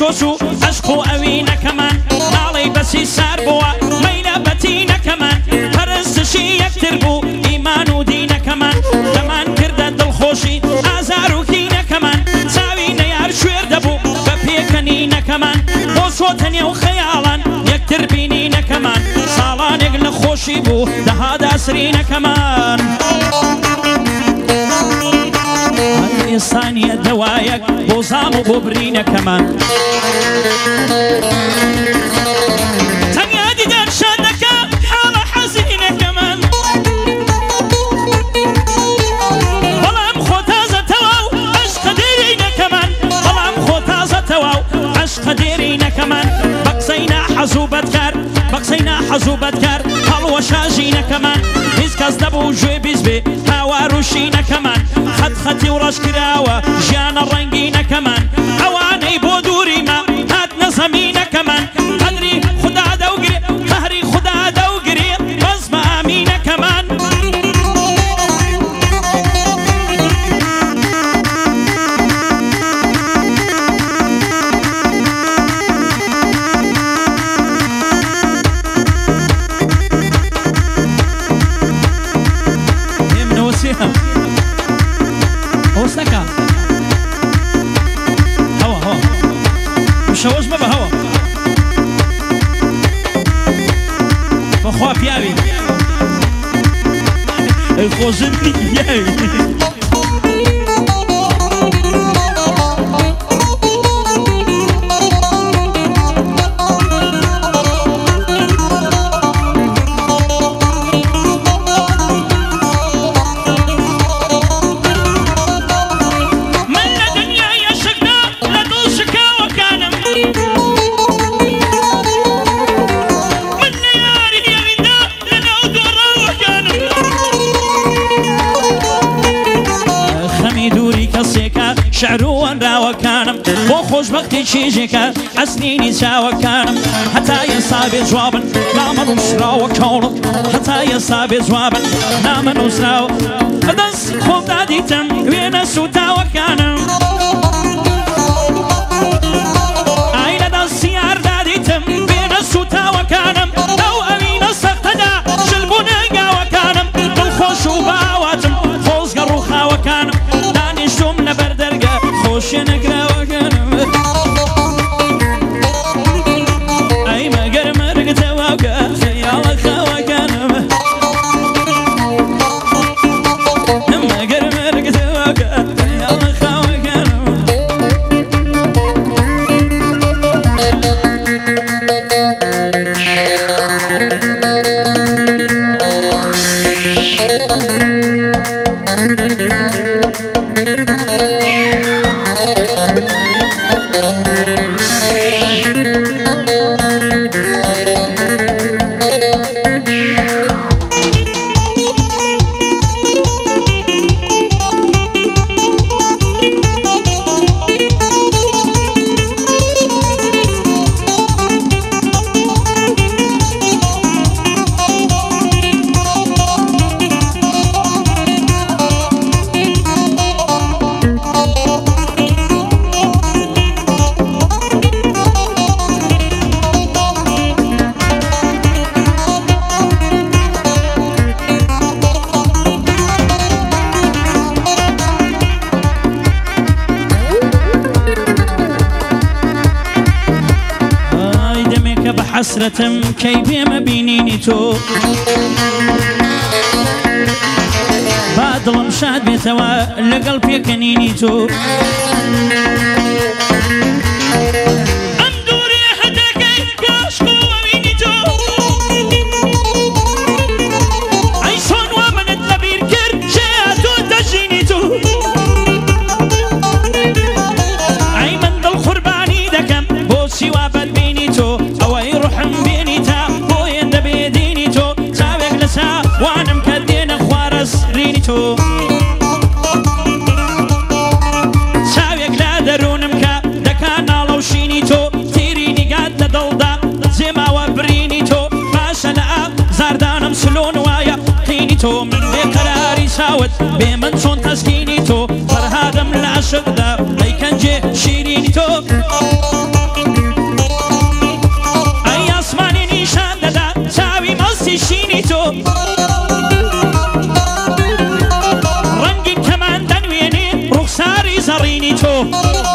شوشو عشقو أوينا كمان نالي بسي سار بوا ميلا بتينا كمان فرستشي يكتربو إيمان ودينا كمان كمان كردا دلخوشي آزارو كينا كمان ساوينا يار شوير دبو ببيكنينا كمان بوصوتني وخيالا يكتر بينينا كمان صالان يقل خوشي بو دهادا سرينا كمان هاي ثانية دوايك بوزام وببرينا كمان تانية دي دار شادك حالة حزينة كمان والله خوتازة تواو عشق ديرينا كمان والله خوتازة تواو عشق ديرينا كمان بقسينا حزوبتكار بقسينا حزوبتكار هلو شاجينا كمان هز كاز دبو جوي بيزبي هاواروشينا كمان خد خطي وراش كراوة جانا الرنجينا كمان اواني بودوري ما هات نظمينا كمان قدري خدا دوقري قهري خدا دوقري بزم امينا كمان وسكا هوا مشوش بابا هوا بخوا بيابي الخوزني بيابي شعرو راوة كانم بو خوش بختي شيجيكا عسنيني ساوة كانم حتى يصابي جوابا نامن وسراوة كونم حتى يصابي جوابا نامن وسراوة دس خوب داديتم وين سوتاوة كانم عين دس يار داديتم وين سوتاوة كانم لو أمين سقدا شلبونا قاوة كانم بالخوش وباواتم خوز قروخاوة كانم داني شومنا بردرقا خوش نقرا وكانم اي ما قرمرق تواقع خيال خاوة كانم ما قرمرق تواقع خيال خاوة كانم حسرة كيف ما بينيني تو بعد المشاد بيتوا لقلبي كنيني تو ساويك لا درون مكا دكانا لو شيني تو تيريني قاد لدلدا زيما وبريني تو فاشنا زاردانم سلون وايا قيني تو من بقراري ساوت بمن شون تسكيني تو فرهادم العشق ذا ليكن جي شيريني تو زريني تو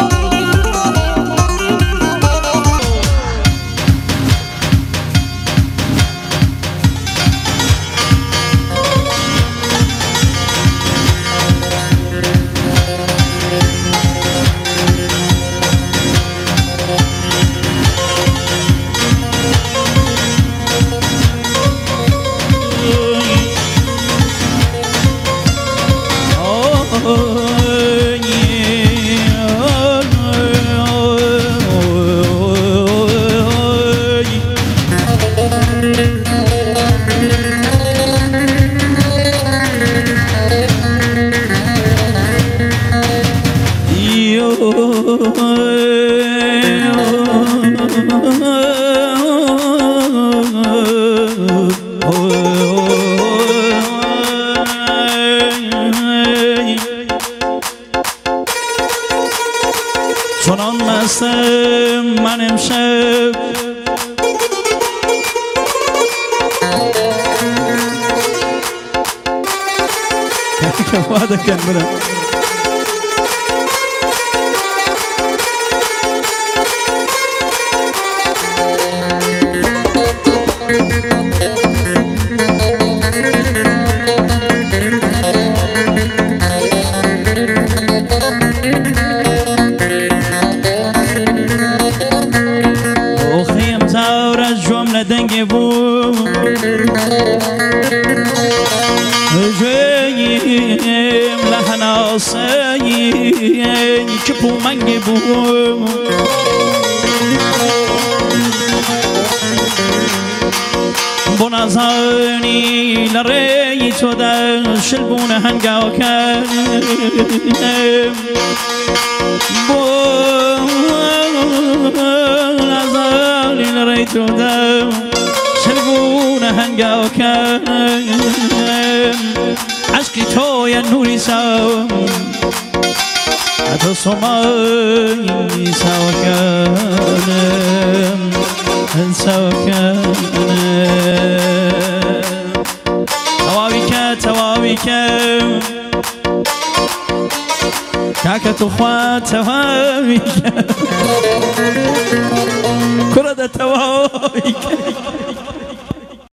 چنان مستم من امشب که وعده کن برم دنگ بو جویم لحناسایی که پومنگ بو بنازانی لری تو در شلبون هنگاو کرد بنازانی لری تو در شلبون هنگاو کرد عشقی تو یا نوری سو حتی سمایی سو کنم سو کنم تواوی که کاکا تو خواه تواوی که کرده تواوی که